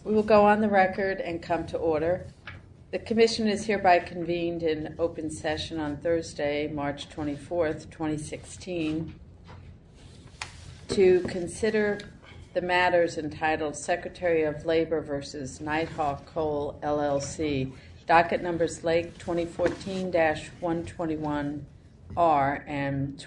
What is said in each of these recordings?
We will go on the record and come to order. The Commission is hereby convened in open session on Thursday, March 24th, 2016, to consider the matters entitled Secretary of Labor versus Nighthawk Coal, LLC, docket numbers Lake 2014-121R and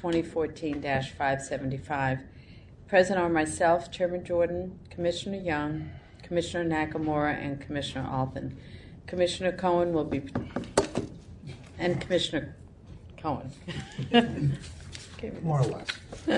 2014-575. Present are myself, Chairman Jordan, Commissioner Young, Commissioner Nakamura, and Commissioner Alpin. Commissioner Cohen will be, and Commissioner Cohen. More or less.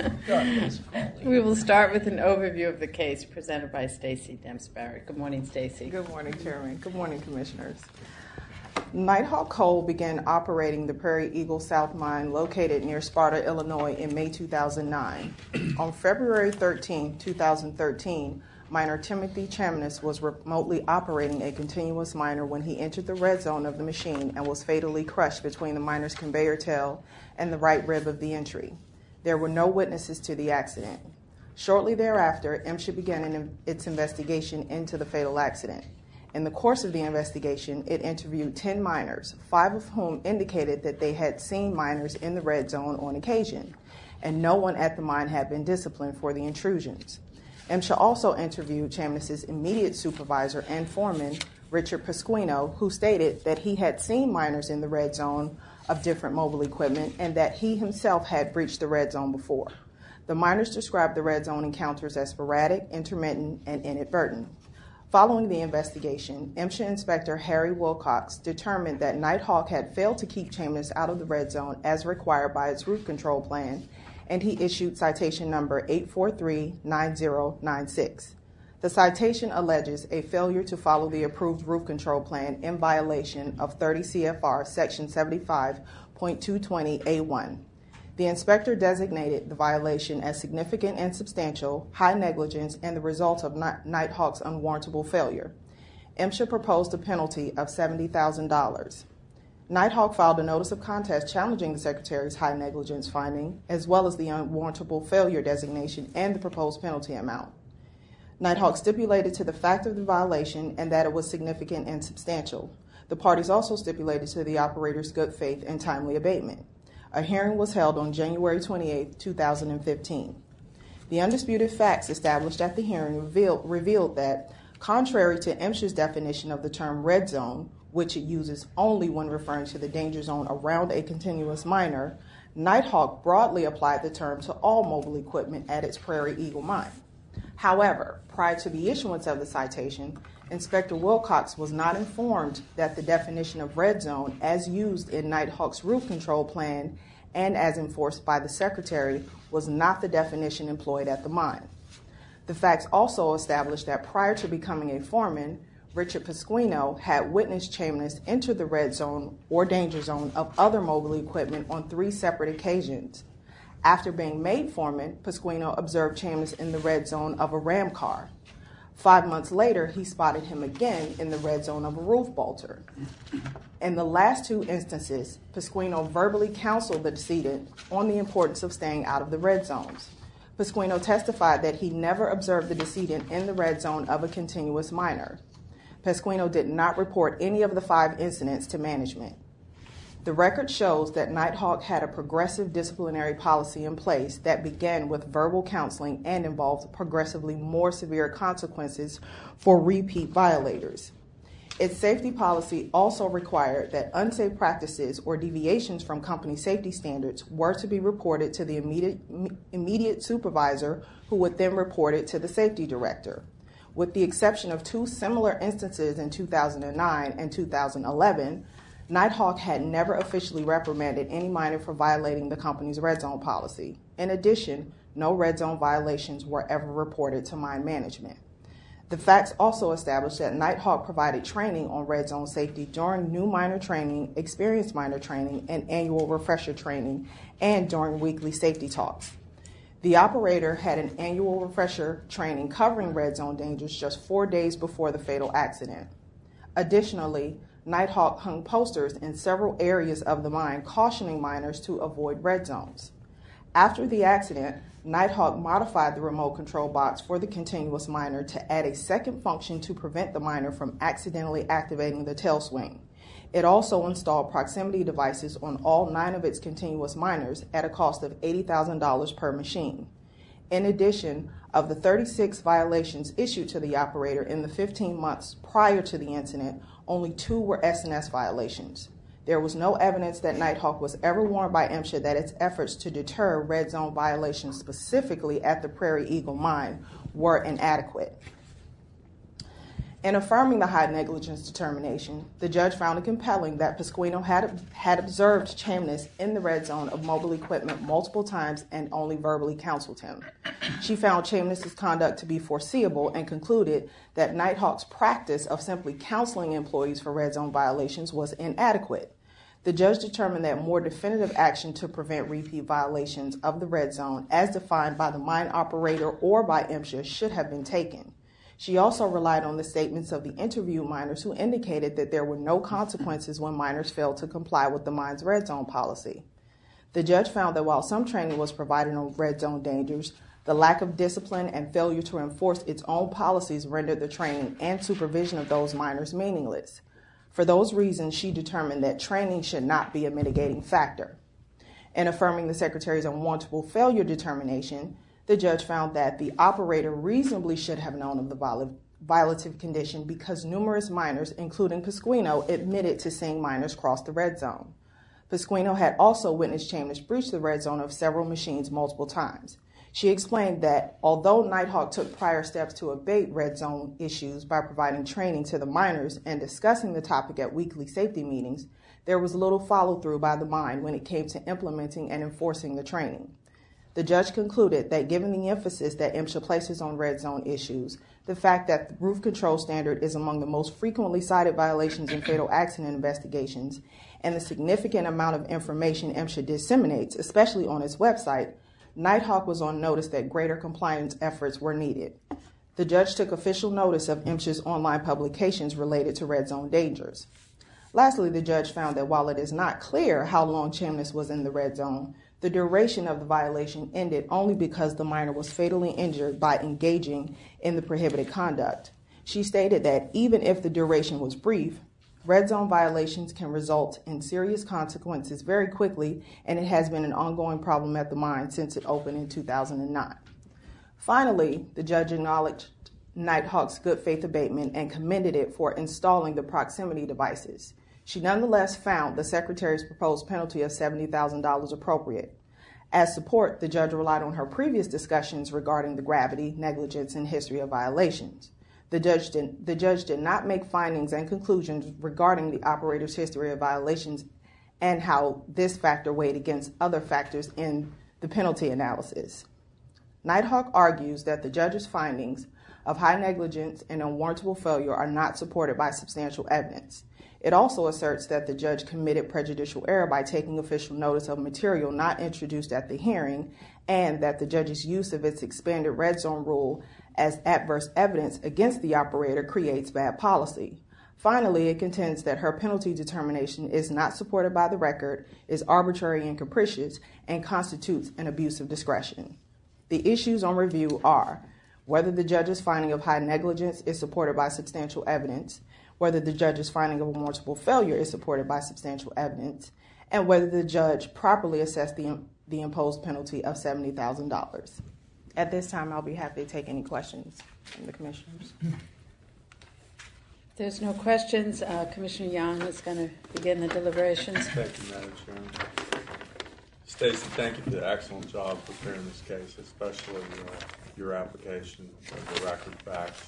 We will start with an overview of the case presented by Stacey Demps-Barrett. Good morning, Stacey. Good morning, Chairman. Good morning, Commissioners. Nighthawk Coal began operating the Prairie Eagle South Mine located near Sparta, Illinois in May 2009. On February 13, 2013, miner Timothy Chamness was remotely operating a continuous miner when he entered the red zone of the machine and was fatally crushed between the miner's conveyor tail and the right rib of the entry. There were no witnesses to the accident. Shortly thereafter, MSHA began its investigation into the fatal accident. In the course of the investigation, it interviewed 10 miners, 5 of whom indicated that they had seen miners in the red zone on occasion, and no one at the mine had been disciplined for the intrusions. MSHA also interviewed Chamness's immediate supervisor and foreman, Richard Pasquino, who stated that he had seen miners in the red zone of different mobile equipment and that he himself had breached the red zone before. The miners described the red zone encounters as sporadic, intermittent, and inadvertent. Following the investigation, MSHA Inspector Harry Wilcox determined that Nighthawk had failed to keep Chamness out of the red zone as required by its roof control plan, and he issued citation number 843-9096. The citation alleges a failure to follow the approved roof control plan in violation of 30 CFR Section 75.220A1. The inspector designated the violation as significant and substantial, high negligence, and the result of Nighthawk's unwarrantable failure. MSHA proposed a penalty of $70,000. Nighthawk filed a notice of contest challenging the Secretary's high negligence finding, as well as the unwarrantable failure designation and the proposed penalty amount. Nighthawk stipulated to the fact of the violation and that it was significant and substantial. The parties also stipulated to the operator's good faith and timely abatement. A hearing was held on January 28, 2015. The undisputed facts established at the hearing revealed that, contrary to MSHA's definition of the term red zone, which it uses only when referring to the danger zone around a continuous miner, Nighthawk broadly applied the term to all mobile equipment at its Prairie Eagle mine. However, prior to the issuance of the citation, Inspector Wilcox was not informed that the definition of red zone as used in Nighthawk's roof control plan and as enforced by the Secretary was not the definition employed at the mine. The facts also established that prior to becoming a foreman, Richard Pasquino had witnessed Chamness enter the red zone or danger zone of other mobile equipment on 3 separate occasions. After being made foreman, Pasquino observed Chamness in the red zone of a ram car. 5 months later, he spotted him again in the red zone of a roof bolter. In the last 2 instances, Pasquino verbally counseled the decedent on the importance of staying out of the red zones. Pasquino testified that he never observed the decedent in the red zone of a continuous miner. Pasquino did not report any of the 5 incidents to management. The record shows that Nighthawk had a progressive disciplinary policy in place that began with verbal counseling and involved progressively more severe consequences for repeat violators. Its safety policy also required that unsafe practices or deviations from company safety standards were to be reported to the immediate supervisor, who would then report it to the safety director. With the exception of 2 similar instances in 2009 and 2011, Nighthawk had never officially reprimanded any miner for violating the company's red zone policy. In addition, no red zone violations were ever reported to mine management. The facts also established that Nighthawk provided training on red zone safety during new miner training, experienced miner training, and annual refresher training, and during weekly safety talks. The operator had an annual refresher training covering red zone dangers just 4 days before the fatal accident. Additionally, Nighthawk hung posters in several areas of the mine cautioning miners to avoid red zones. After the accident, Nighthawk modified the remote control box for the continuous miner to add a second function to prevent the miner from accidentally activating the tail swing. It also installed proximity devices on all 9 of its continuous miners at a cost of $80,000 per machine. In addition, of the 36 violations issued to the operator in the 15 months prior to the incident, only 2 were SNS violations. There was no evidence that Nighthawk was ever warned by MSHA that its efforts to deter red zone violations specifically at the Prairie Eagle mine were inadequate. In affirming the high negligence determination, the judge found it compelling that Pasquino had observed Chamness in the red zone of mobile equipment multiple times and only verbally counseled him. She found Chamness's conduct to be foreseeable and concluded that Nighthawk's practice of simply counseling employees for red zone violations was inadequate. The judge determined that more definitive action to prevent repeat violations of the red zone, as defined by the mine operator or by MSHA, should have been taken. She also relied on the statements of the interviewed miners who indicated that there were no consequences when miners failed to comply with the mine's red zone policy. The judge found that while some training was provided on red zone dangers, the lack of discipline and failure to enforce its own policies rendered the training and supervision of those miners meaningless. For those reasons, she determined that training should not be a mitigating factor. In affirming the Secretary's unwarrantable failure determination, the judge found that the operator reasonably should have known of the violative condition because numerous miners, including Pasquino, admitted to seeing miners cross the red zone. Pasquino had also witnessed Chamness breach the red zone of several machines multiple times. She explained that although Nighthawk took prior steps to abate red zone issues by providing training to the miners and discussing the topic at weekly safety meetings, there was little follow-through by the mine when it came to implementing and enforcing the training. The judge concluded that given the emphasis that MSHA places on red zone issues, the fact that the roof control standard is among the most frequently cited violations in fatal accident investigations, and the significant amount of information MSHA disseminates, especially on its website, Nighthawk was on notice that greater compliance efforts were needed. The judge took official notice of MSHA's online publications related to red zone dangers. Lastly, the judge found that while it is not clear how long Chamness was in the red zone, the duration of the violation ended only because the miner was fatally injured by engaging in the prohibited conduct. She stated that even if the duration was brief, red zone violations can result in serious consequences very quickly, and it has been an ongoing problem at the mine since it opened in 2009. Finally, the judge acknowledged Nighthawk's good faith abatement and commended it for installing the proximity devices. She nonetheless found the Secretary's proposed penalty of $70,000 appropriate. As support, the judge relied on her previous discussions regarding the gravity, negligence, and history of violations. The judge did not make findings and conclusions regarding the operator's history of violations and how this factor weighed against other factors in the penalty analysis. Nighthawk argues that the judge's findings of high negligence and unwarrantable failure are not supported by substantial evidence. It also asserts that the judge committed prejudicial error by taking official notice of material not introduced at the hearing, and that the judge's use of its expanded red zone rule as adverse evidence against the operator creates bad policy. Finally, it contends that her penalty determination is not supported by the record, is arbitrary and capricious, and constitutes an abuse of discretion. The issues on review are whether the judge's finding of high negligence is supported by substantial evidence, whether the judge's finding of unwarrantable failure is supported by substantial evidence, and whether the judge properly assessed the imposed penalty of $70,000. At this time, I'll be happy to take any questions from the commissioners. If there's no questions, Commissioner Young is going to begin the deliberations. Thank you, Madam Chairman. Stacy, thank you for the excellent job preparing this case, especially your application of the record facts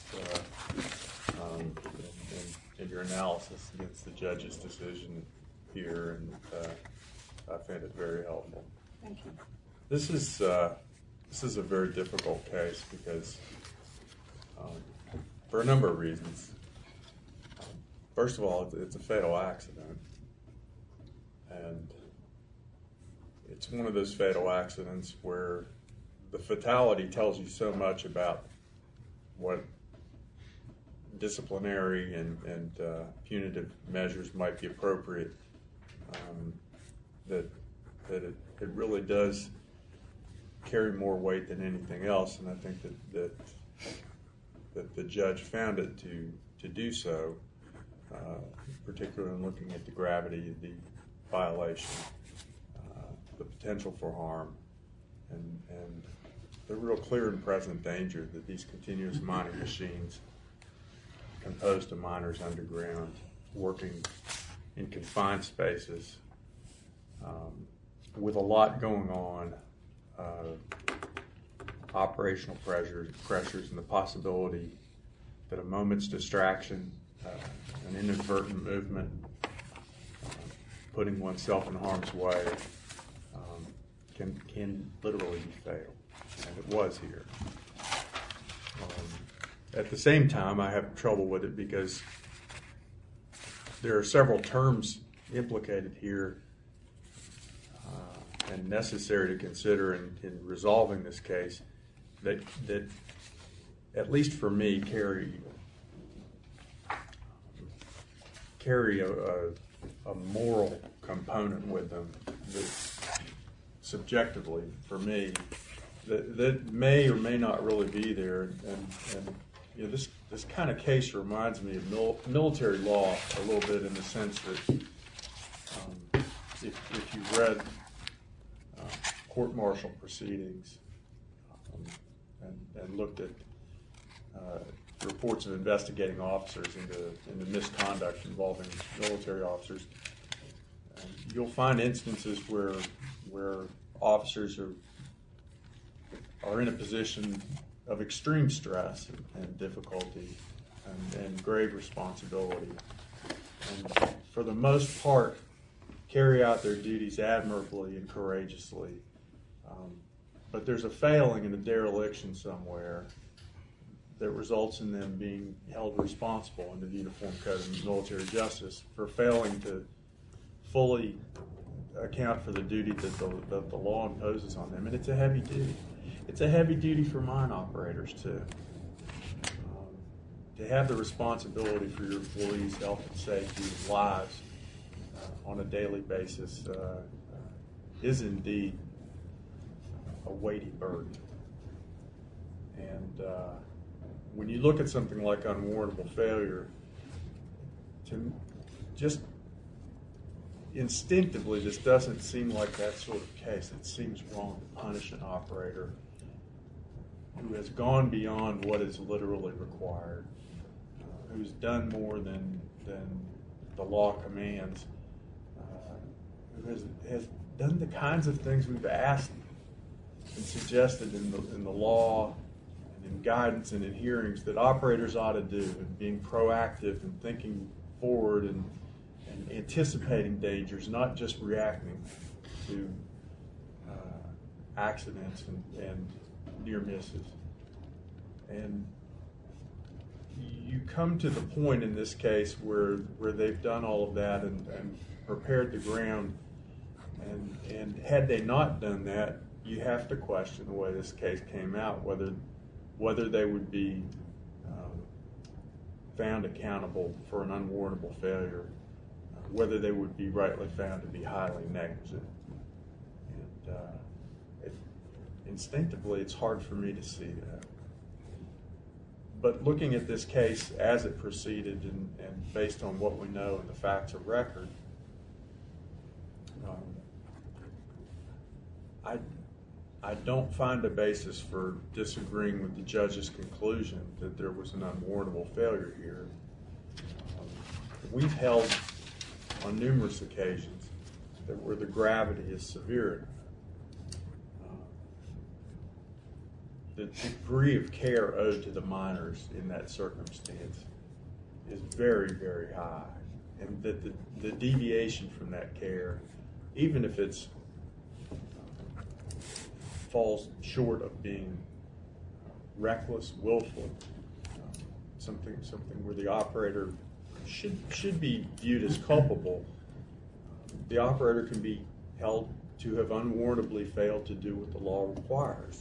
and your analysis against the judge's decision here, and I find it very helpful. Thank you. This is a very difficult case because for a number of reasons. First of all, it's a fatal accident, and it's one of those fatal accidents where the fatality tells you so much about what disciplinary and punitive measures might be appropriate that it really does carry more weight than anything else, and I think that the judge found it to do so, particularly in looking at the gravity of the violation, the potential for harm, and the real clear and present danger that these continuous mining machines composed of miners underground, working in confined spaces, with a lot going on, operational pressures, and the possibility that a moment's distraction, an inadvertent movement, putting oneself in harm's way, can literally be fatal, and it was here. At the same time, I have trouble with it because there are several terms implicated here and necessary to consider in resolving this case that at least for me, carry a moral component with them that subjectively, for me, that may or may not really be there. And you know, this kind of case reminds me of military law a little bit, in the sense that if you read court-martial proceedings and looked at reports of investigating officers into misconduct involving military officers, you'll find instances where officers are in a position of extreme stress and difficulty and grave responsibility, and for the most part carry out their duties admirably and courageously. But there's a failing and a dereliction somewhere that results in them being held responsible under the Uniform Code of Military Justice for failing to fully account for the duty that the law imposes on them. And it's a heavy duty. It's a heavy duty for mine operators too. To have the responsibility for your employees' health and safety and lives on a daily basis is indeed a weighty burden. And when you look at something like unwarrantable failure, just instinctively, this doesn't seem like that sort of case. It seems wrong to punish an operator who has gone beyond what is literally required, who's done more than the law commands, who has done the kinds of things we've asked and suggested in the law and in guidance and in hearings that operators ought to do, and being proactive and thinking forward and anticipating dangers, not just reacting to accidents and near misses. And you come to the point in this case where they've done all of that and prepared the ground, and had they not done that, you have to question the way this case came out, whether they would be found accountable for an unwarrantable failure, whether they would be rightly found to be highly negligent. And instinctively, it's hard for me to see that. But looking at this case as it proceeded and based on what we know and the facts of record, I don't find a basis for disagreeing with the judge's conclusion that there was an unwarrantable failure here. We've held on numerous occasions that where the gravity is severe, the degree of care owed to the miners in that circumstance is very, very high, and that the deviation from that care, even if it's falls short of being reckless, willful, something where the operator should be viewed as culpable, the operator can be held to have unwarrantably failed to do what the law requires.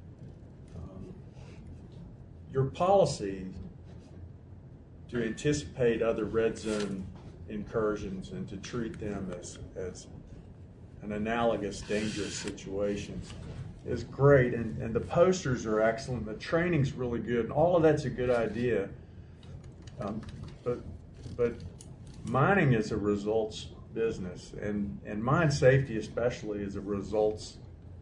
Your policy to anticipate other red zone incursions and to treat them as an analogous dangerous situation is great, and the posters are excellent. The training's really good, and all of that's a good idea. But mining is a results business, and mine safety especially is a results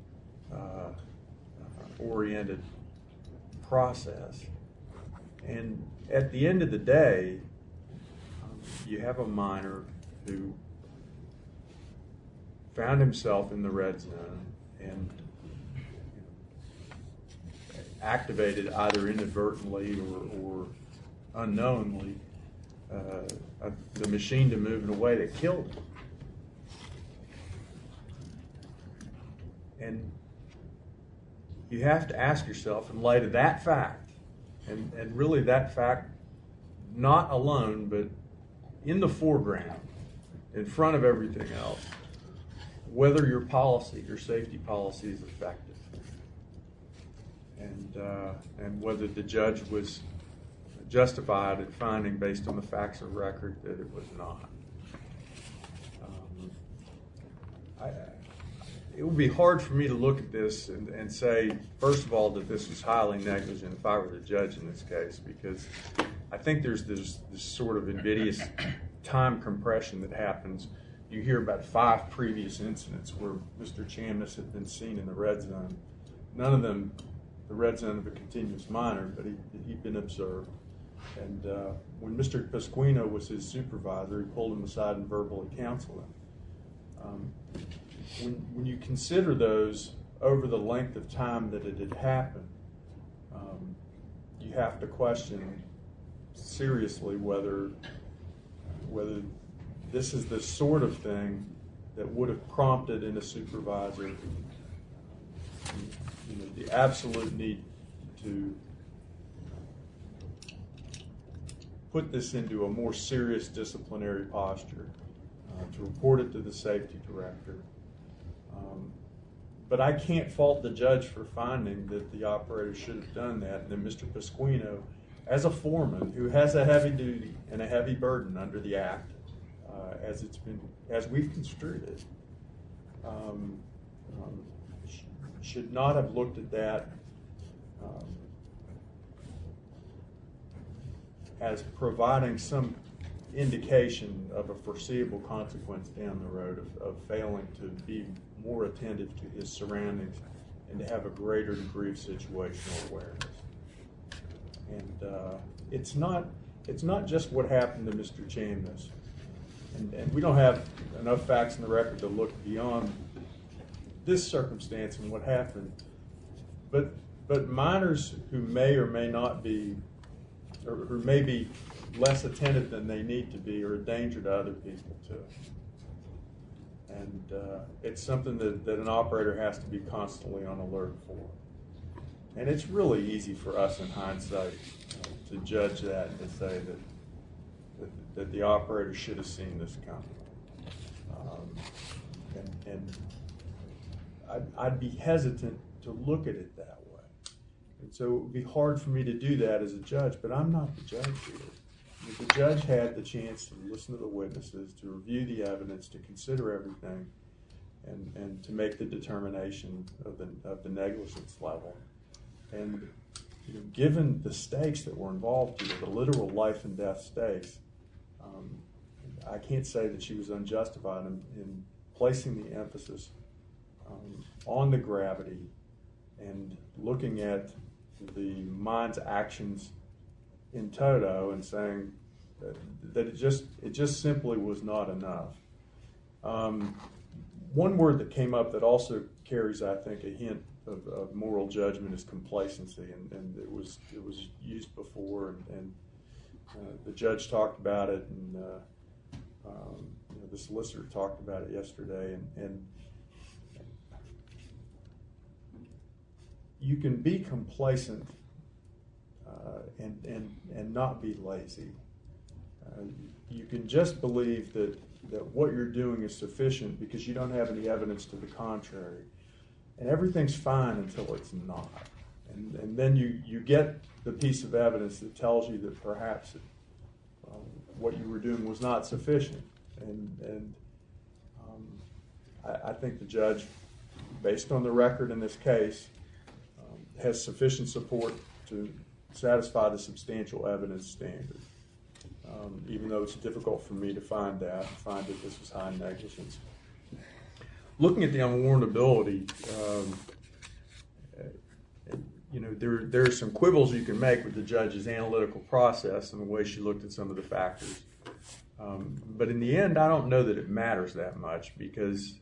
oriented process. And at the end of the day, you have a miner who found himself in the red zone and activated either inadvertently or unknowingly the machine to move in a way that killed him. And you have to ask yourself, in light of that fact, and really that fact not alone, but in the foreground, in front of everything else, whether your policy, your safety policy, is effective, and whether the judge was justified in finding, based on the facts of record, that it was not. It would be hard for me to look at this and say, first of all, that this was highly negligent if I were the judge in this case, because I think there's this sort of invidious time compression that happens. You hear about 5 previous incidents where Mr. Chamness had been seen in the red zone. None of them the red zone of a continuous miner, but he'd been observed. And when Mr. Pasquino was his supervisor, he pulled him aside and verbally counseled him. When you consider those over the length of time that it had happened, you have to question seriously whether this is the sort of thing that would have prompted in a supervisor the absolute need to put this into a more serious disciplinary posture, to report it to the safety director. But I can't fault the judge for finding that the operator should have done that, and then Mr. Pasquino, as a foreman who has a heavy duty and a heavy burden under the Act, as we've construed it, should not have looked at that as providing some indication of a foreseeable consequence down the road of failing to be more attentive to his surroundings and to have a greater degree of situational awareness. And it's not just what happened to Mr. Chamness, and we don't have enough facts in the record to look beyond this circumstance and what happened. But miners who may or may not be, or who may be less attentive than they need to be, are a danger to other people too. And it's something that an operator has to be constantly on alert for. And it's really easy for us in hindsight to judge that and to say that the operator should have seen this coming. And I'd be hesitant to look at it that way. And so it would be hard for me to do that as a judge, but I'm not the judge here. The judge had the chance to listen to the witnesses, to review the evidence, to consider everything, and to make the determination of the negligence level. And given the stakes that were involved here, the literal life and death stakes, I can't say that she was unjustified in placing the emphasis on the gravity and looking at the mine's actions in toto and saying that it just simply was not enough. One word that came up that also carries, I think, a hint of moral judgment is complacency, and it was used before, and the judge talked about it, and the solicitor talked about it yesterday, and you can be complacent and not be lazy. You can just believe that what you're doing is sufficient because you don't have any evidence to the contrary. And everything's fine until it's not. And then you get the piece of evidence that tells you that perhaps what you were doing was not sufficient. And I think the judge based on the record in this case, has sufficient support to satisfy the substantial evidence standard. Even though it's difficult for me to find that this was high negligence. Looking at the unwarrantability, there are some quibbles you can make with the judge's analytical process and the way she looked at some of the factors. But in the end, I don't know that it matters that much because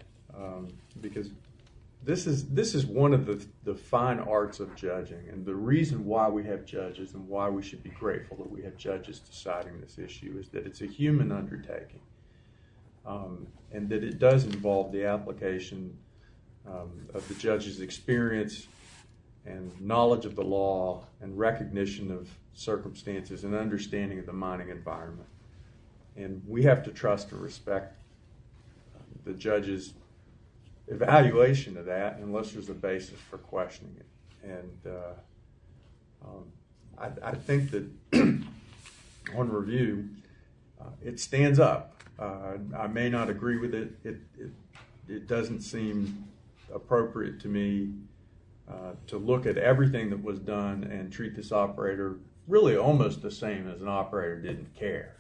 this is one of the fine arts of judging, and the reason why we have judges and why we should be grateful that we have judges deciding this issue is that it's a human undertaking, and that it does involve the application of the judge's experience and knowledge of the law and recognition of circumstances and understanding of the mining environment. And we have to trust and respect the judge's evaluation of that unless there's a basis for questioning it. And I think that on review, it stands up. I may not agree with it. It doesn't seem appropriate to me to look at everything that was done and treat this operator really almost the same as an operator didn't care.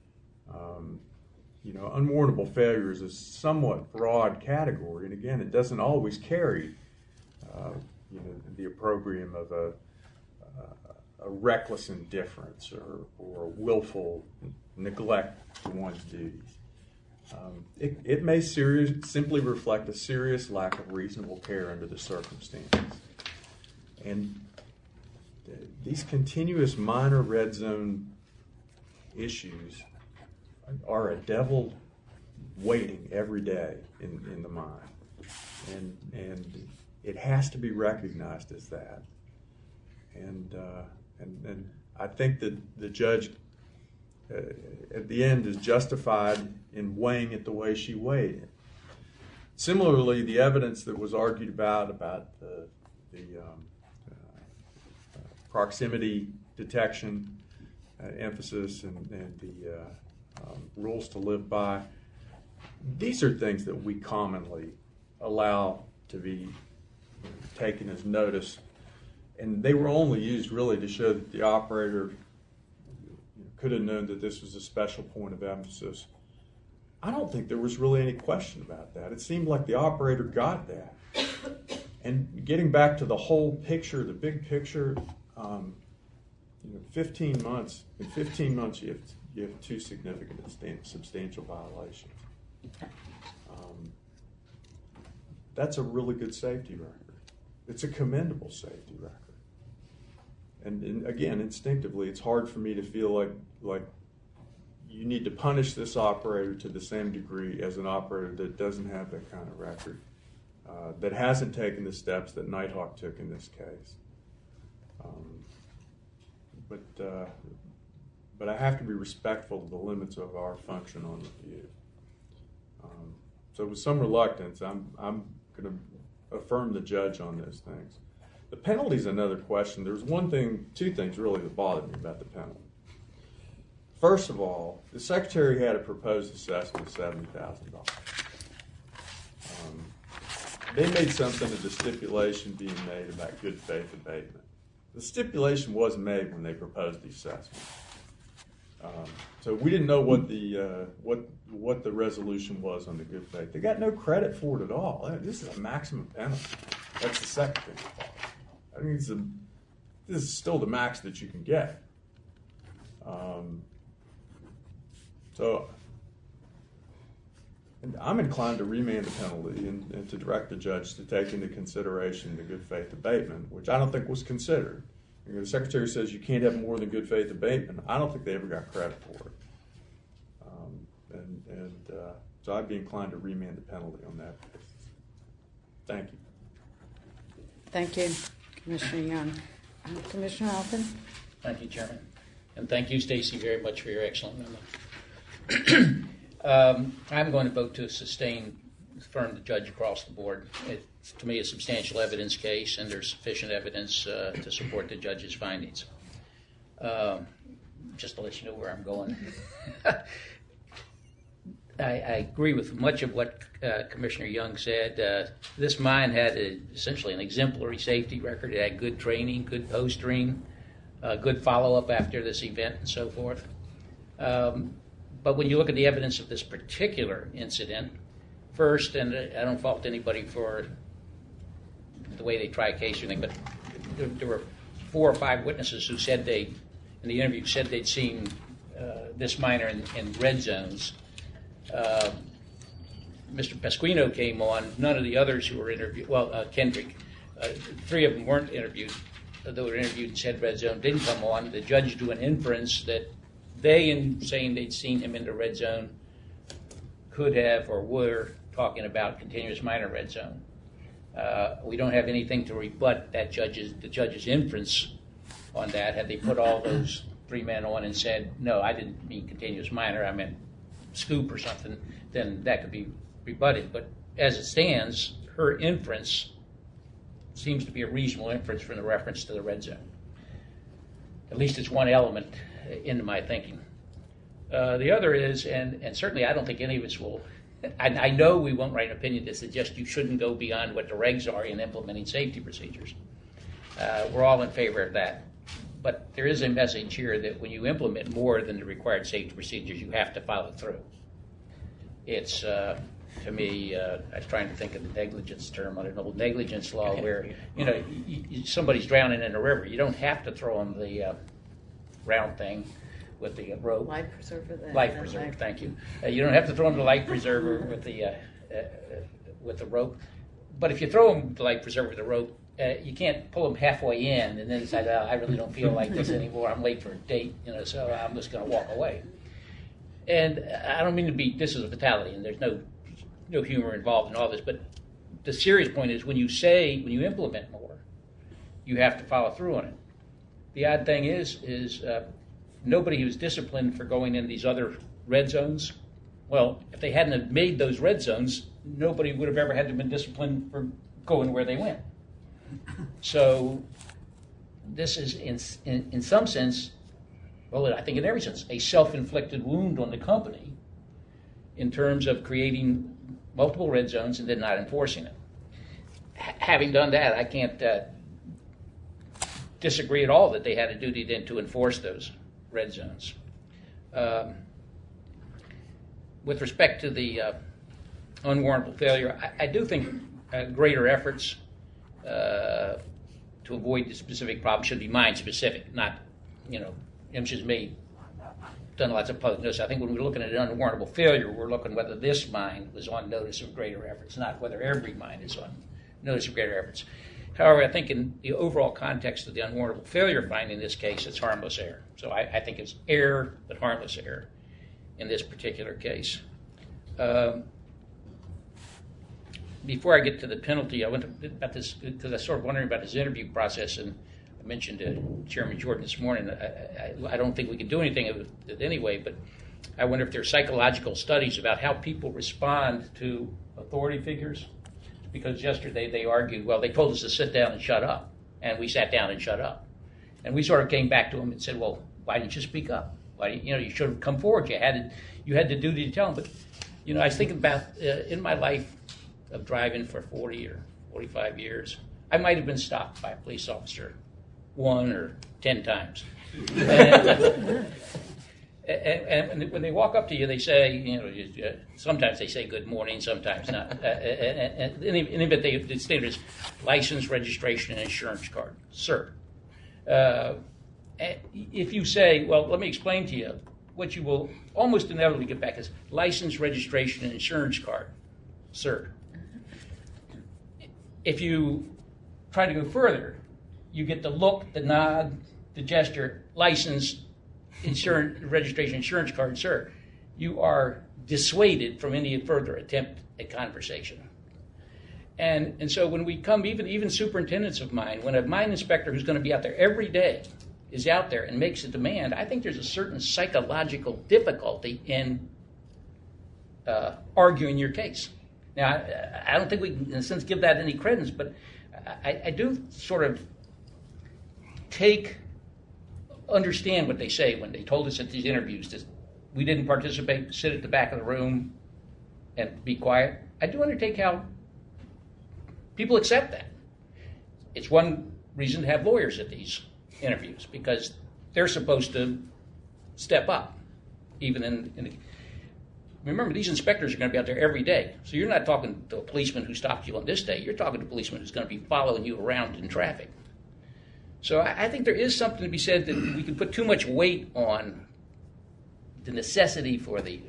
Unwarrantable failure is a somewhat broad category, and again, it doesn't always carry the opprobrium of a reckless indifference or a willful neglect to one's duties. It may simply reflect a serious lack of reasonable care under the circumstances. And these continuous minor red zone issues are a devil waiting every day in the mine. And it has to be recognized as that. And I think that the judge at the end is justified in weighing it the way she weighed it. Similarly, the evidence that was argued about the proximity detection emphasis and the rules to live by, these are things that we commonly allow to be taken as notice, and they were only used really to show that the operator could have known that this was a special point of emphasis. I don't think there was really any question about that. It seemed like the operator got that. And getting back to the whole picture, the big picture, 15 months. In 15 months, you have two significant substantial violations. That's a really good safety record. It's a commendable safety record. And again, instinctively, it's hard for me to feel like you need to punish this operator to the same degree as an operator that doesn't have that kind of record, that hasn't taken the steps that Nighthawk took in this case. But I have to be respectful of the limits of our function on review. So with some reluctance, I'm going to affirm the judge on those things. The penalty is another question. There's two things really that bothered me about the penalty. First of all, the secretary had a proposed assessment of $70,000. They made something of the stipulation being made about good faith abatement. The stipulation wasn't made when they proposed the assessment. So we didn't know what the resolution was on the good faith. They got no credit for it at all. This is a maximum penalty. That's the second thing. I mean, this is still the max that you can get. And I'm inclined to remand the penalty and to direct the judge to take into consideration the good faith abatement, which I don't think was considered. The secretary says you can't have more than good faith abatement. I don't think they ever got credit for it. So I'd be inclined to remand the penalty on that basis. Thank you. Thank you, Commissioner Young. Commissioner Alvin? Thank you, Chairman. And thank you, Stacy, very much for your excellent memo. I'm going to vote to sustain, affirm the judge across the board. It's, to me, a substantial evidence case, and there's sufficient evidence to support the judge's findings. Just to let you know where I'm going. I agree with much of what Commissioner Young said. This mine had essentially an exemplary safety record. It had good training, good postering, good follow-up after this event, and so forth. But when you look at the evidence of this particular incident, first, and I don't fault anybody for the way they try a case or anything, but there were 4 or 5 witnesses who said in the interview, said they'd seen this miner in red zones. Mr. Pasquino came on. None of the others who were interviewed, Kendrick, 3 of them weren't interviewed. They were interviewed and said red zone, didn't come on. The judge drew an inference that they, in saying they'd seen him in the red zone, could have or were talking about continuous miner red zone. We don't have anything to rebut the judge's inference on that. Had they put all those 3 men on and said, no, I didn't mean continuous miner, I meant scoop or something, then that could be rebutted. But as it stands, her inference seems to be a reasonable inference from the reference to the red zone. At least it's one element into my thinking. The other is, and certainly I don't think any of us will, I know we won't write an opinion that suggests you shouldn't go beyond what the regs are in implementing safety procedures. We're all in favor of that. But there is a message here that when you implement more than the required safety procedures, you have to follow through. It's, to me, I was trying to think of the negligence term on an old negligence law where, somebody's drowning in a river. You don't have to throw them the round thing with the rope. Life preserver. Life preserver, thank you. You don't have to throw them the life preserver with the rope. But if you throw them the life preserver with the rope, you can't pull them halfway in and then decide, oh, I really don't feel like this anymore. I'm late for a date, so I'm just going to walk away. And I don't mean to be, this is a fatality, and there's no humor involved in all this, but the serious point is when you implement more, you have to follow through on it. The odd thing is nobody who was disciplined for going in these other red zones, well, if they hadn't have made those red zones, nobody would have ever had to have been disciplined for going where they went. So this is, in some sense, well, I think in every sense, a self-inflicted wound on the company in terms of creating multiple red zones and then not enforcing it. Having done that, I can't disagree at all that they had a duty then to enforce those red zones. With respect to the unwarrantable failure, I do think greater efforts to avoid the specific problem should be mine-specific, not, MSHA's done lots of public notice. I think when we're looking at an unwarrantable failure, we're looking whether this mine was on notice of greater efforts, not whether every mine is on notice of greater efforts. However, I think in the overall context of the unwarrantable failure finding in this case, it's harmless error. So I think it's error, but harmless error in this particular case. Before I get to the penalty, I went about this because I was sort of wondering about his interview process, and I mentioned to Chairman Jordan this morning, I don't think we can do anything with it anyway, but I wonder if there are psychological studies about how people respond to authority figures. Because yesterday they argued, well, they told us to sit down and shut up, and we sat down and shut up. And we sort of came back to him and said, well, why didn't you speak up? Why, you should have come forward. You had the duty to tell them. But, I was thinking about in my life of driving for 40 or 45 years, I might have been stopped by a police officer 1 or 10 times. And when they walk up to you, they say, sometimes they say good morning, sometimes not. And in the they state as license, registration, and insurance card, sir. If you say, well, let me explain to you, what you will almost inevitably get back is license, registration, and insurance card, sir. If you try to go further, you get the look, the nod, the gesture, license, insurance, registration, insurance card, sir. You are dissuaded from any further attempt at conversation. And so when we come, even superintendents of mine, when a mine inspector who's going to be out there every day is out there and makes a demand, I think there's a certain psychological difficulty in arguing your case. Now, I don't think we can, in a sense, give that any credence, but I do sort of understand what they say when they told us at these interviews that we didn't participate, sit at the back of the room, and be quiet, I do undertake how people accept that. It's one reason to have lawyers at these interviews, because they're supposed to step up, even in remember, these inspectors are going to be out there every day. So you're not talking to a policeman who stopped you on this day. You're talking to a policeman who's going to be following you around in traffic. So I think there is something to be said that we can put too much weight on the necessity for the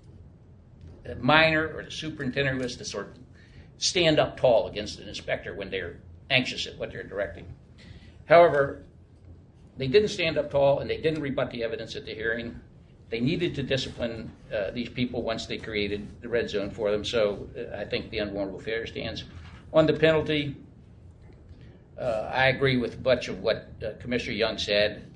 minor or the superintendent who has to sort of stand up tall against an inspector when they're anxious at what they're directing. However, they didn't stand up tall and they didn't rebut the evidence at the hearing. They needed to discipline these people once they created the red zone for them, so I think the unwarrantable failure stands. On the penalty, I agree with much of what Commissioner Young said.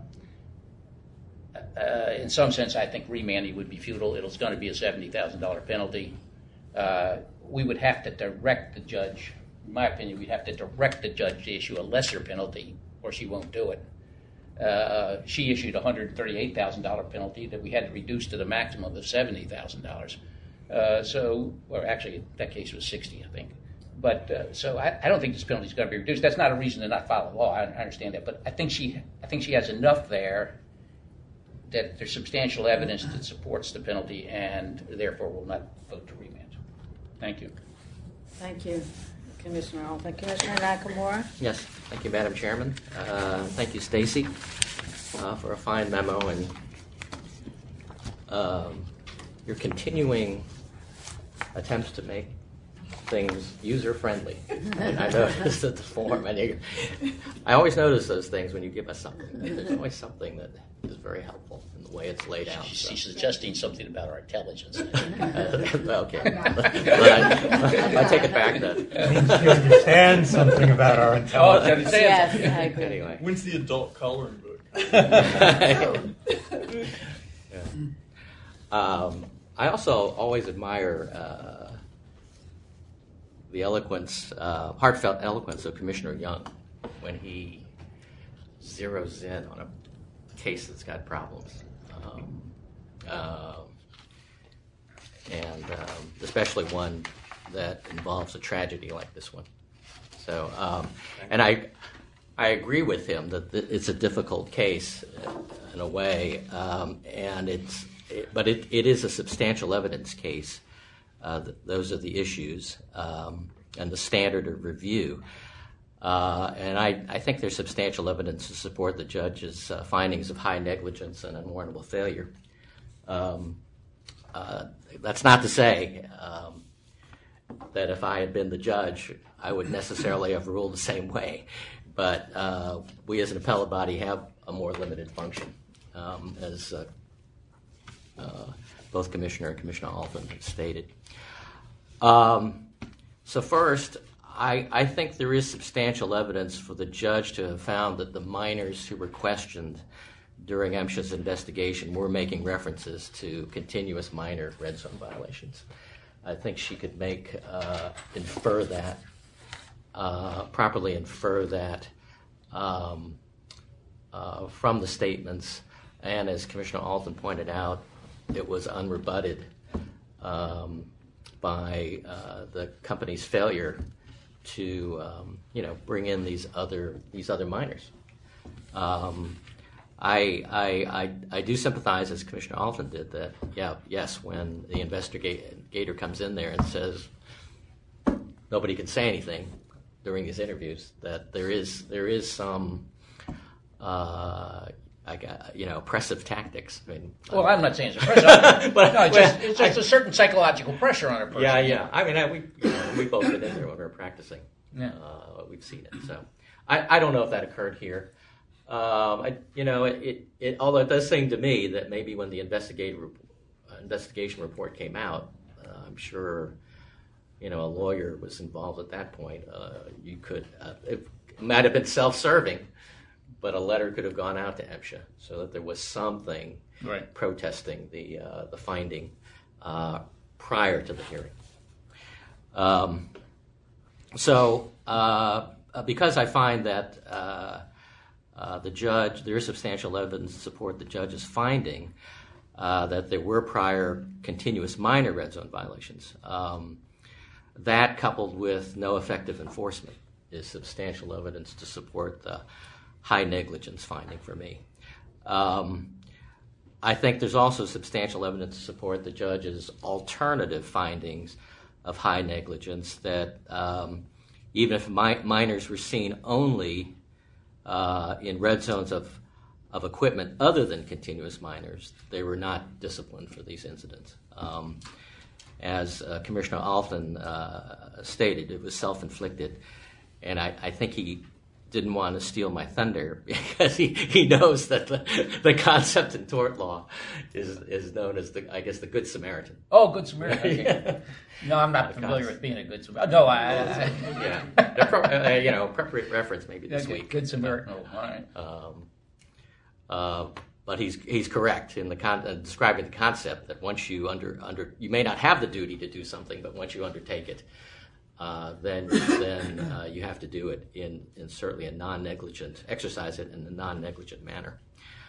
In some sense, I think remanding would be futile. It's going to be a $70,000 penalty. We would have to direct the judge, in my opinion, we'd have to direct the judge to issue a lesser penalty, or she won't do it. She issued a $138,000 penalty that we had to reduce to the maximum of $70,000. Or actually, that case was $60,000, I think. But so I don't think this penalty is going to be reduced. That's not a reason to not follow the law. I understand that, but I think she has enough there that there's substantial evidence that supports the penalty, and therefore will not vote to remand. Thank you. Thank you, Commissioner Alton. Commissioner Nakamura? Yes, thank you, Madam Chairman. Thank you, Stacy, for a fine memo and your continuing attempts to make things user-friendly. And I noticed that the form, and I always notice those things when you give us something. There's always something that is very helpful in the way it's laid out. She's suggesting something about our intelligence. Okay. I take it back then. You understand something about our intelligence. Yes, I agree. Anyway. When's the adult coloring book? I also always admire the eloquence, heartfelt eloquence of Commissioner Young when he zeroes in on a case that's got problems. And especially one that involves a tragedy like this one. So, and I agree with him that it's a difficult case in a way, but it is a substantial evidence case. Those are the issues and the standard of review. And I think there's substantial evidence to support the judge's findings of high negligence and unwarrantable failure. That's not to say that if I had been the judge, I would necessarily have ruled the same way. But we as an appellate body have a more limited function, as both Commissioner and Commissioner Alton have stated. So first, I think there is substantial evidence for the judge to have found that the minors who were questioned during MSHA's investigation were making references to continuous minor red zone violations. I think she could properly infer that from the statements, and as Commissioner Alton pointed out, it was unrebutted by the company's failure to bring in these other minors. I do sympathize, as Commissioner Alton did, that yes, when the investigator comes in there and says nobody can say anything during these interviews, that there is some oppressive tactics. I mean, well, I'm not saying it's oppressive, but no, it's just a certain psychological pressure on a person. Yeah. I mean, we both been in there when we were practicing. Yeah. We've seen it. So I don't know if that occurred here. Although it does seem to me that maybe when the investigation report came out, I'm sure a lawyer was involved at that point. You could it might have been self-serving, but a letter could have gone out to MSHA so that there was something protesting the finding prior to the hearing. Because I find that there is substantial evidence to support the judge's finding, that there were prior continuous minor red zone violations. That, coupled with no effective enforcement, is substantial evidence to support the high negligence finding for me. I think there's also substantial evidence to support the judge's alternative findings of high negligence, that even if minors were seen only in red zones of equipment other than continuous minors, they were not disciplined for these incidents. As Commissioner Alton stated, it was self-inflicted, and I think he didn't want to steal my thunder because he knows that the concept in tort law is known as the Good Samaritan. Oh, Good Samaritan. Okay. Yeah. No, I'm not familiar with being a Good Samaritan. No, yeah, appropriate reference maybe this week. Good Samaritan. All right. But he's correct in describing the concept that once you you may not have the duty to do something, but once you undertake it, then you have to do it in certainly a non-negligent, exercise it in a non-negligent manner.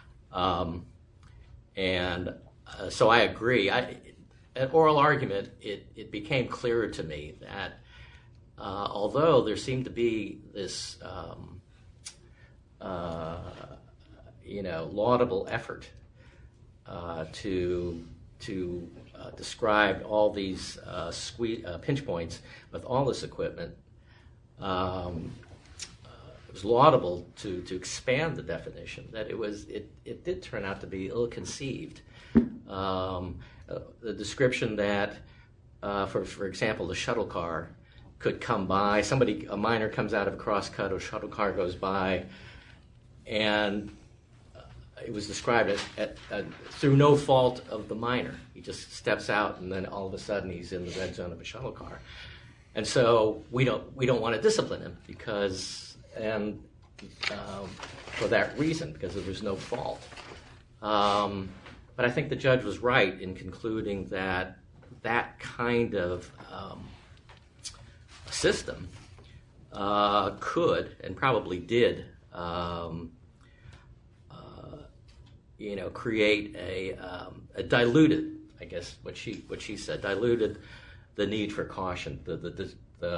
So I agree. At oral argument, it became clearer to me that although there seemed to be this laudable effort to describe all these pinch points with all this equipment, it was laudable to expand the definition. That it did turn out to be ill-conceived. The description that, for example, the shuttle car could come by. A minor comes out of a crosscut, a shuttle car goes by, and it was described through no fault of the minor. He just steps out, and then all of a sudden he's in the red zone of a shuttle car. And so we don't want to discipline him for that reason, because there was no fault. But I think the judge was right in concluding that kind of system could and probably did create a diluted, I guess what she said, diluted the need for caution, the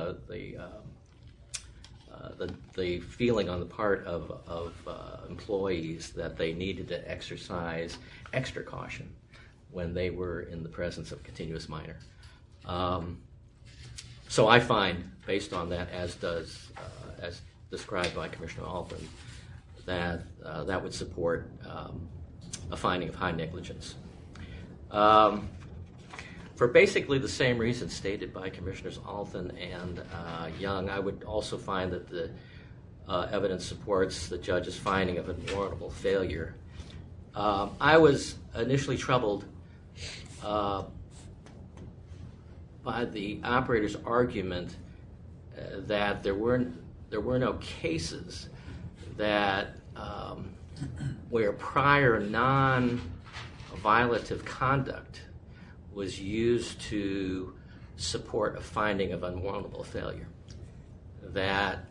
feeling on the part of employees that they needed to exercise extra caution when they were in the presence of continuous minor. So I find, based on that, as described by Commissioner Alton, that that would support a finding of high negligence. For basically the same reasons stated by Commissioners Alton and Young, I would also find that the evidence supports the judge's finding of unwarrantable failure. I was initially troubled by the operator's argument that there were no cases that where prior non-violative conduct was used to support a finding of unwarrantable failure. That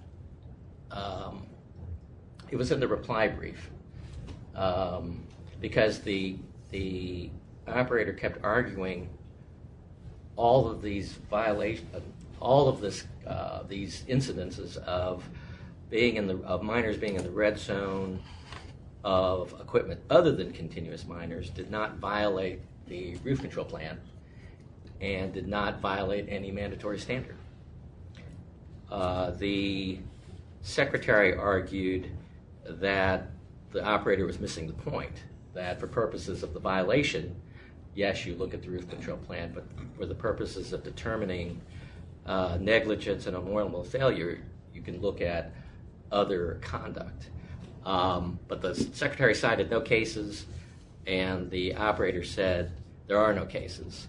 it was in the reply brief because the operator kept arguing all of these violations, all of these incidences of minors being in the red zone of equipment other than continuous minors did not violate the roof control plan and did not violate any mandatory standard. The secretary argued that the operator was missing the point, that for purposes of the violation, yes, you look at the roof control plan, but for the purposes of determining negligence and unwarrantable failure, you can look at other conduct. But the secretary cited no cases, and the operator said there are no cases.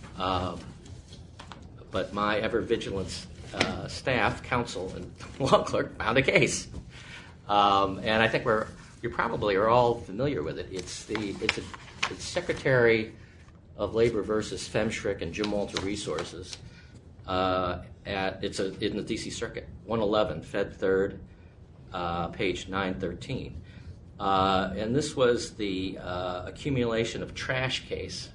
But my ever-vigilant staff, counsel, and law clerk found a case. And I think you probably are all familiar with it. It's Secretary of Labor versus Femschrick and Jim Walter Resources. It's in the D.C. Circuit, 111, Fed 3rd, page 913. And this was the accumulation of trash case,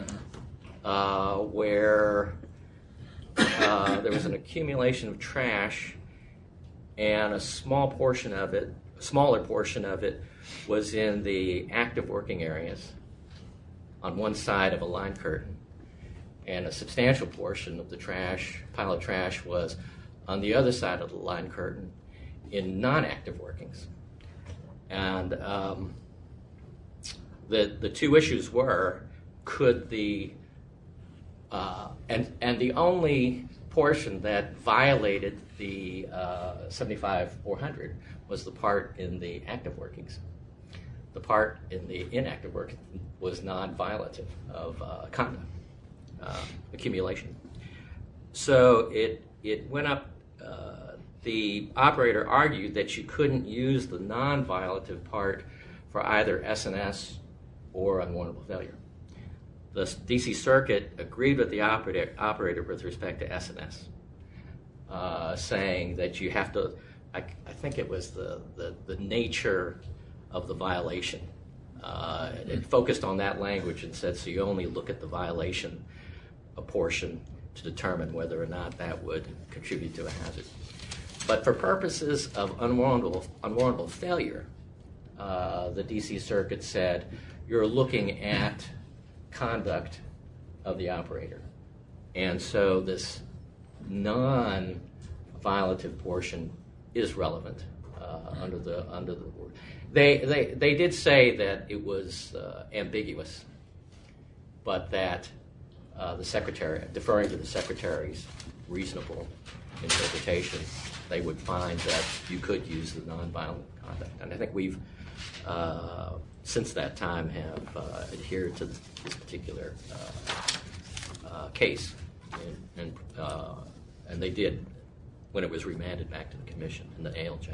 where there was an accumulation of trash, and a smaller portion of it was in the active working areas on one side of a line curtain, and a substantial portion of the pile of trash was on the other side of the line curtain in non-active workings. And the two issues were, could the and the only portion that violated the 75-400 was the part in the active workings. The part in the inactive working was non-violative of conduct, accumulation. So it went up. The operator argued that you couldn't use the non-violative part for either S&S or unwarrantable failure. The D.C. Circuit agreed with the operator with respect to S&S, saying that you have to, I think it was the nature of the violation. It focused on that language and said, so you only look at the violation portion to determine whether or not that would contribute to a hazard. But for purposes of unwarrantable failure, the D.C. Circuit said you're looking at conduct of the operator. And so this non-violative portion is relevant under the word. They did say that it was ambiguous, but that the secretary, deferring to the secretary's reasonable interpretation, they would find that you could use the non-violent conduct. And I think we've, since that time, have adhered to this particular case. And they did when it was remanded back to the commission in the ALJ.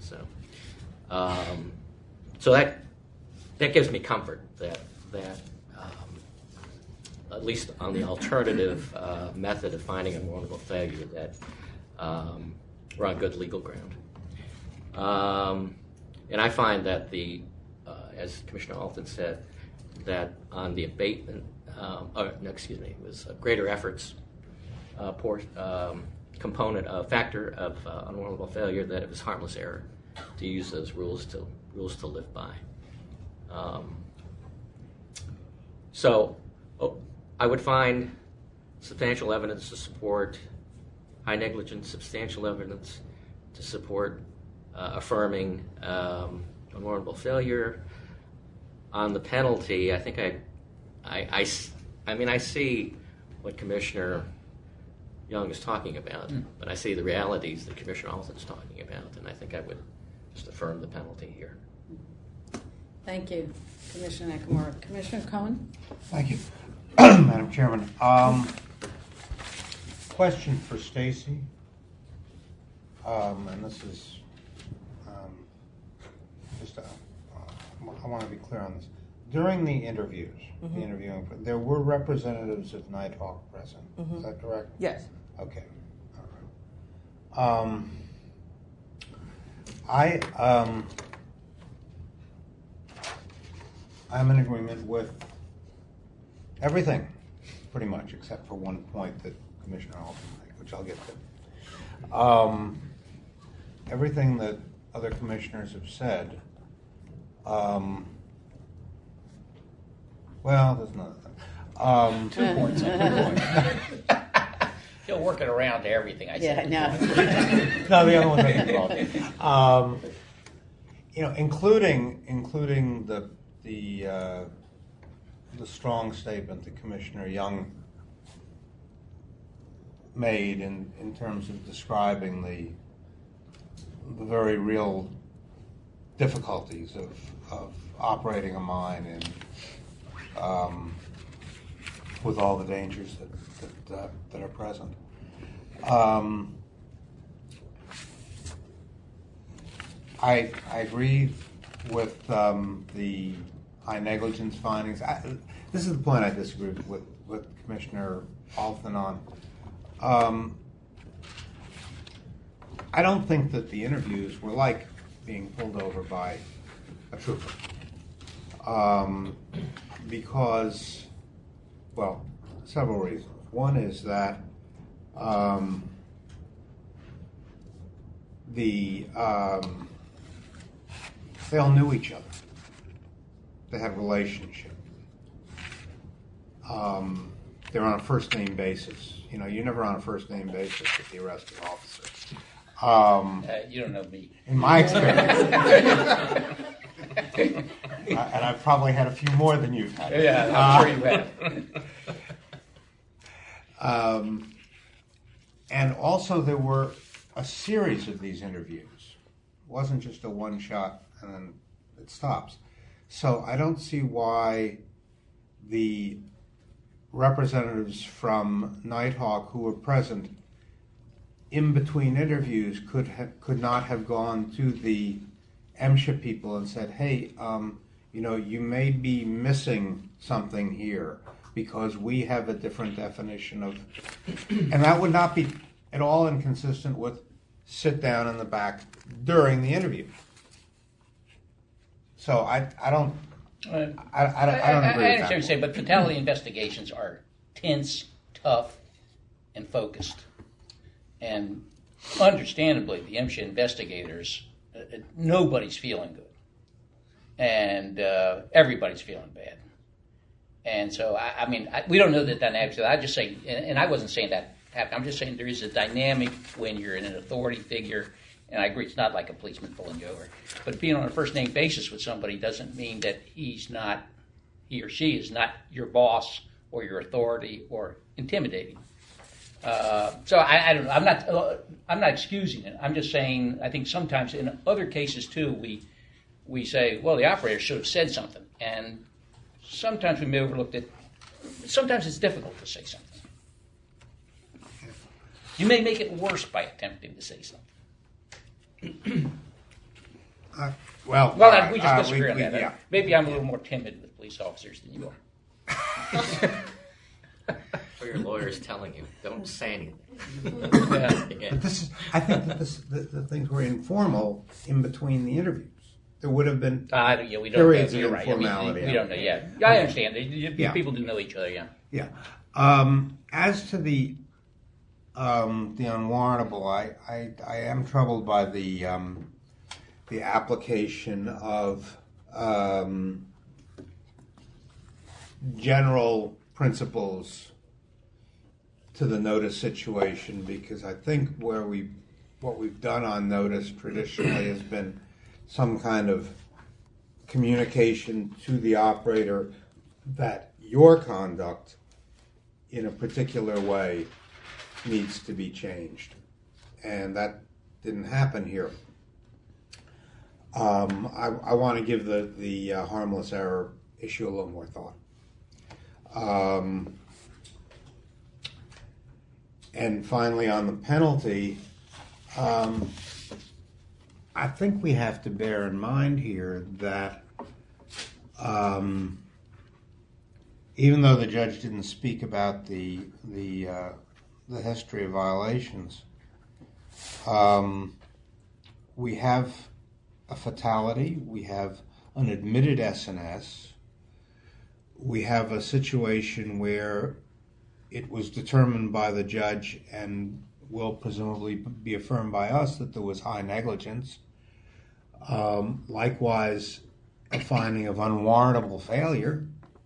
So that gives me comfort that at least on the alternative method of finding unwarrantable failure, that we're on good legal ground. And I find that as Commissioner Alton said, that on the abatement, it was greater efforts component, factor of unwarrantable failure, that it was harmless error to use those rules to live by. I would find substantial evidence to support high negligence, substantial evidence to support affirming unwarrantable failure. On the penalty, I think I see what Commissioner Young is talking about, but I see the realities that Commissioner Alton is talking about, and I think I would just affirm the penalty here. Thank you, Commissioner Nakamura. Commissioner Cohen? Thank you, Madam Chairman. Question for Stacy, and this is just I want to be clear on this. During the interviews, the interviewing, there were representatives of Nighthawk present. Is that correct? Yes. Okay. All right. I'm in agreement with everything, pretty much, except for one point that Commissioner Alton made, which I'll get to. Everything that other commissioners have said. Well, there's another thing. 2 points. 2 points. He'll work it around to everything I said. Yeah, no. No, the other one doesn't involve. Including the strong statement that Commissioner Young made in terms of describing the very real difficulties of operating a mine and with all the dangers that are present. I agree with the high negligence findings. This is the point I disagree with Commissioner Alton on. I don't think that the interviews were like being pulled over by a trooper. Because, well, several reasons. One is that they all knew each other. They had a relationship. They're on a first name basis. You know, you're never on a first name basis with the arresting officer. You don't know me. In my experience, and I've probably had a few more than you've had. Yeah, I'm sure you have. And also, there were a series of these interviews. It wasn't just a one shot and then it stops. So I don't see why the representatives from Nighthawk who were present in between interviews could not have gone to the MSHA people and said, hey, you know, you may be missing something here because we have a different definition of, and that would not be at all inconsistent with sit down in the back during the interview. So I don't agree with I understand what that. you're saying, but fatality investigations are tense, tough, and focused. And understandably, the MSHA investigators, nobody's feeling good. And everybody's feeling bad. And so, we don't know the dynamics of that. I just say, and I wasn't saying that happened. I'm just saying there is a dynamic when you're in an authority figure. And I agree, it's not like a policeman pulling you over. But being on a first-name basis with somebody doesn't mean that he or she is not your boss or your authority or intimidating. So I don't know. I'm not excusing it. I'm just saying I think sometimes in other cases too we say, well, the operator should have said something, and sometimes we may overlook it. Sometimes it's difficult to say something. You may make it worse by attempting to say something. We just disagree on that. Yeah. Maybe I'm a little more timid with police officers than you are. Or your lawyer's telling you, don't say anything. Yeah. But I think that the things were informal in between the interviews. There would have been We don't periods know. of You're right. informality. We don't know. Yeah, I understand. Yeah. People do know each other. Yeah. Yeah. As to the unwarrantable, I am troubled by the application of general principles to the notice situation, because I think what we've done on notice traditionally has been some kind of communication to the operator that your conduct in a particular way needs to be changed, and that didn't happen here. I want to give the harmless error issue a little more thought. And finally, on the penalty, I think we have to bear in mind here that even though the judge didn't speak about the history of violations, we have a fatality, we have an admitted S&S, we have a situation where it was determined by the judge and will presumably be affirmed by us that there was high negligence. Likewise, a finding of unwarrantable failure.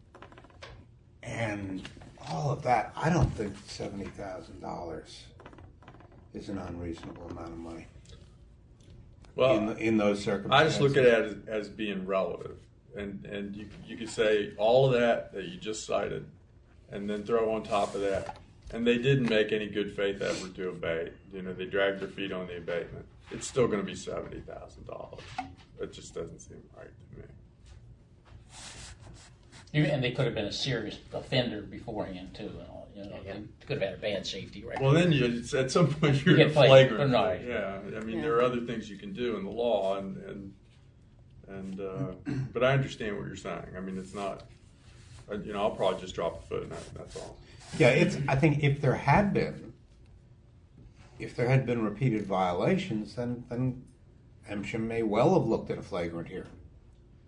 And all of that, I don't think $70,000 is an unreasonable amount of money. Well, in those circumstances. I just look at it as being relative. And you could say all of that you just cited, and then throw on top of that, and they didn't make any good faith effort to abate. You know, they dragged their feet on the abatement. It's still going to be $70,000. It just doesn't seem right to me. And they could have been a serious offender beforehand too. You know, Yeah. They could have had a bad safety record. Well, then at some point you're You in get flagrant. or not. Yeah, I mean there are other things you can do in the law, but I understand what you're saying. I mean, it's not. I'll probably just drop a foot, and that's all. Yeah, I think if there had been repeated violations, then MSHA may well have looked at a flagrant here.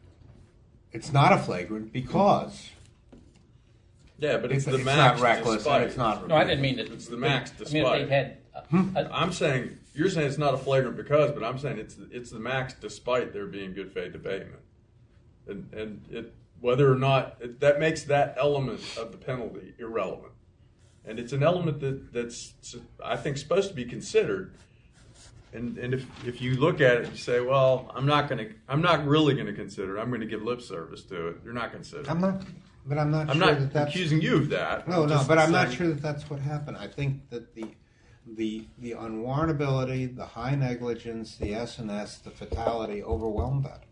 It's not a flagrant because Yeah, but it's the it's max not reckless despite. and it's not. No, I didn't mean that. It's the max I mean, if despite. they've had. I'm saying you're saying it's not a flagrant because, but I'm saying it's the max despite there being good faith abatement, and it whether or not that makes that element of the penalty irrelevant, and it's an element that's I think supposed to be considered, and if you look at it, you say, well, I'm not really gonna consider it. I'm gonna give lip service to it. You're not considering. I'm not I'm sure not that's accusing you of that. No, just but I'm not saying- sure that that's what happened. I think that the unwarrantability, the high negligence, the S&S, the fatality overwhelmed that.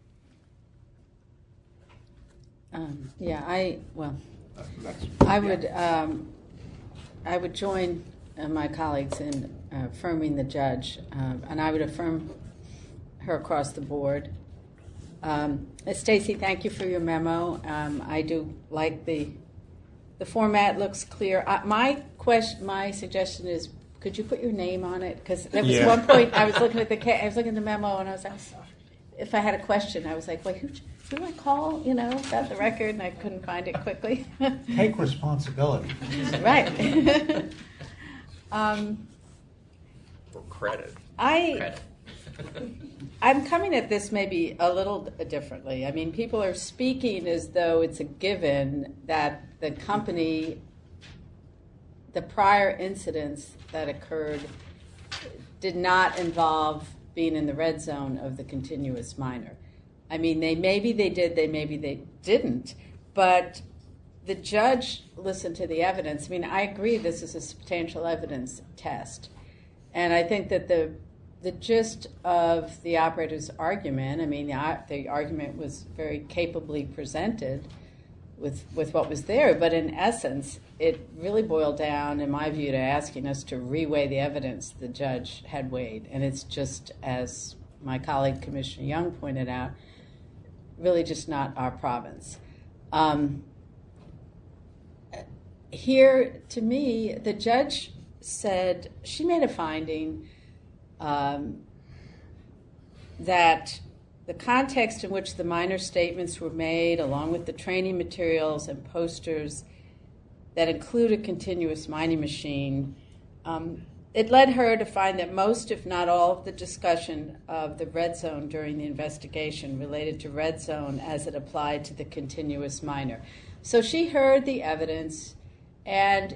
Yeah, That's, I would join my colleagues in affirming the judge, and I would affirm her across the board. Stacy, thank you for your memo. I do like the format; looks clear. My suggestion is, could you put your name on it? Because there was one point I was looking at the memo, and I was like, if I had a question, I was like, wait, who do I call? About the record, and I couldn't find it quickly. take responsibility. Right. For credit. I'm coming at this maybe a little differently. I mean, people are speaking as though it's a given that the company, the prior incidents that occurred, did not involve being in the red zone of the continuous minor. I mean, maybe they did, maybe they didn't, but the judge listened to the evidence. I mean, I agree this is a substantial evidence test, and I think that the gist of the operator's argument, I mean, the argument was very capably presented with what was there, but in essence, it really boiled down, in my view, to asking us to reweigh the evidence the judge had weighed. And it's just, as my colleague Commissioner Young pointed out, really just not our province. Here, to me, the judge said, she made a finding that the context in which the minor statements were made, along with the training materials and posters that include a continuous mining machine, it led her to find that most, if not all, of the discussion of the red zone during the investigation related to red zone as it applied to the continuous miner. So she heard the evidence, and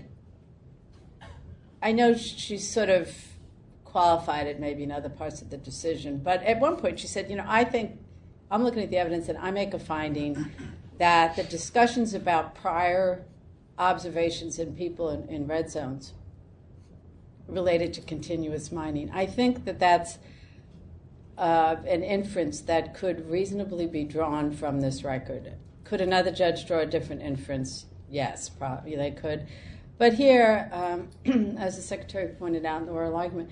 I know she's sort of qualified it maybe in other parts of the decision, but at one point she said, I think I'm looking at the evidence and I make a finding that the discussions about prior observations in people in red zones related to continuous mining, I think that that's an inference that could reasonably be drawn from this record. Could another judge draw a different inference? Yes, probably they could. But here, as the Secretary pointed out in the oral argument,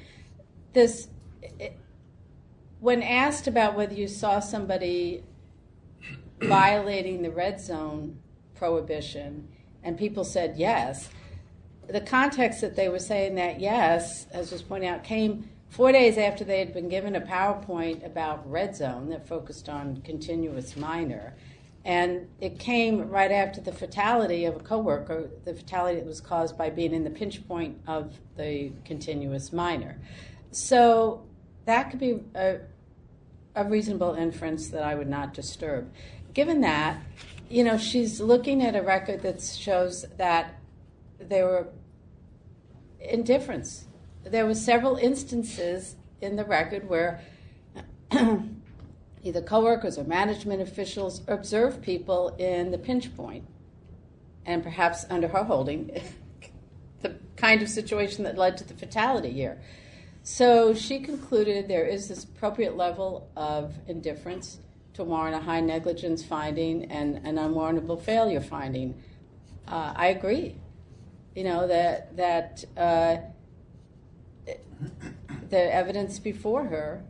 when asked about whether you saw somebody violating the red zone prohibition, and people said yes, the context that they were saying that yes, as was pointed out, came 4 days after they had been given a PowerPoint about red zone that focused on continuous miner. And it came right after the fatality of a coworker, the fatality that was caused by being in the pinch point of the continuous miner. So that could be a reasonable inference that I would not disturb. Given that, she's looking at a record that shows that there were indifference. There were several instances in the record where either coworkers or management officials observed people in the pinch point, and perhaps under her holding, the kind of situation that led to the fatality here. So she concluded there is this appropriate level of indifference to warrant a high negligence finding and an unwarrantable failure finding. I agree, that the evidence before her,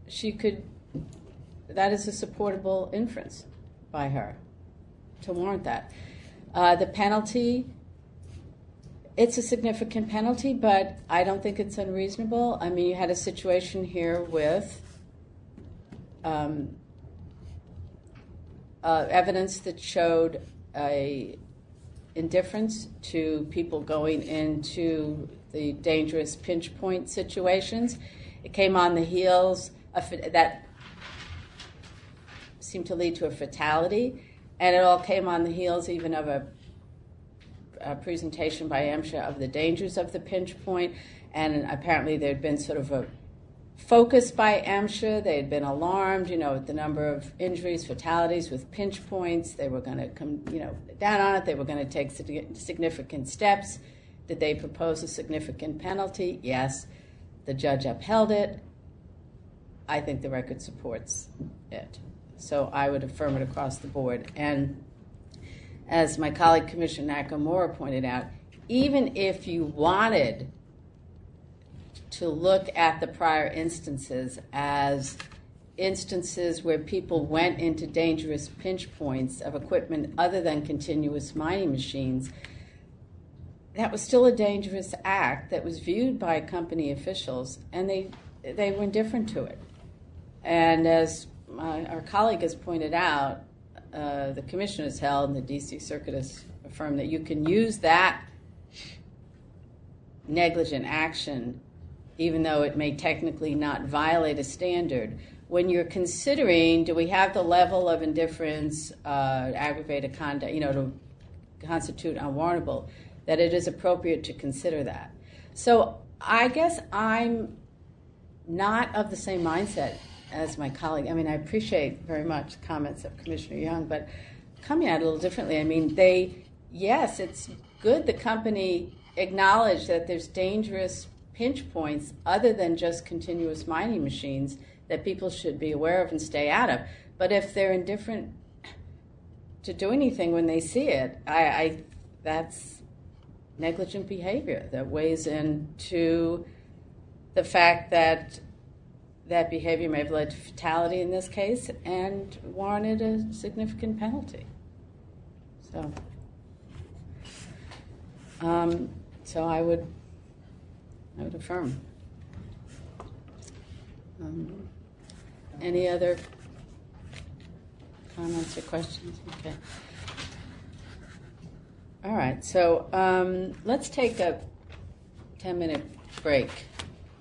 that is a supportable inference by her to warrant that. The penalty, it's a significant penalty, but I don't think it's unreasonable. I mean, you had a situation here with evidence that showed a indifference to people going into the dangerous pinch point situations. It came on the heels of that seemed to lead to a fatality, and it all came on the heels even of a presentation by MSHA of the dangers of the pinch point, and apparently there had been sort of a focus by MSHA. They had been alarmed, at the number of injuries, fatalities with pinch points. They were going to come, down on it. They were going to take significant steps. Did they propose a significant penalty? Yes. The judge upheld it. I think the record supports it. So I would affirm it across the board. And as my colleague Commissioner Nakamura pointed out, even if you wanted to look at the prior instances as instances where people went into dangerous pinch points of equipment other than continuous mining machines, that was still a dangerous act that was viewed by company officials, and they were indifferent to it. And as our colleague has pointed out, the commission has held, and the D.C. Circuit has affirmed that you can use that negligent action, even though it may technically not violate a standard, when you're considering, do we have the level of indifference, aggravated conduct, to constitute unwarrantable, that it is appropriate to consider that. So I guess I'm not of the same mindset as my colleague. I mean, I appreciate very much the comments of Commissioner Young, but coming at it a little differently. I mean, yes, it's good the company acknowledged that there's dangerous pinch points other than just continuous mining machines that people should be aware of and stay out of. But if they're indifferent to do anything when they see it, that's negligent behavior that weighs into the fact that that behavior may have led to fatality in this case and warranted a significant penalty. So I would affirm. Any other comments or questions? Okay. All right, so let's take a 10-minute break.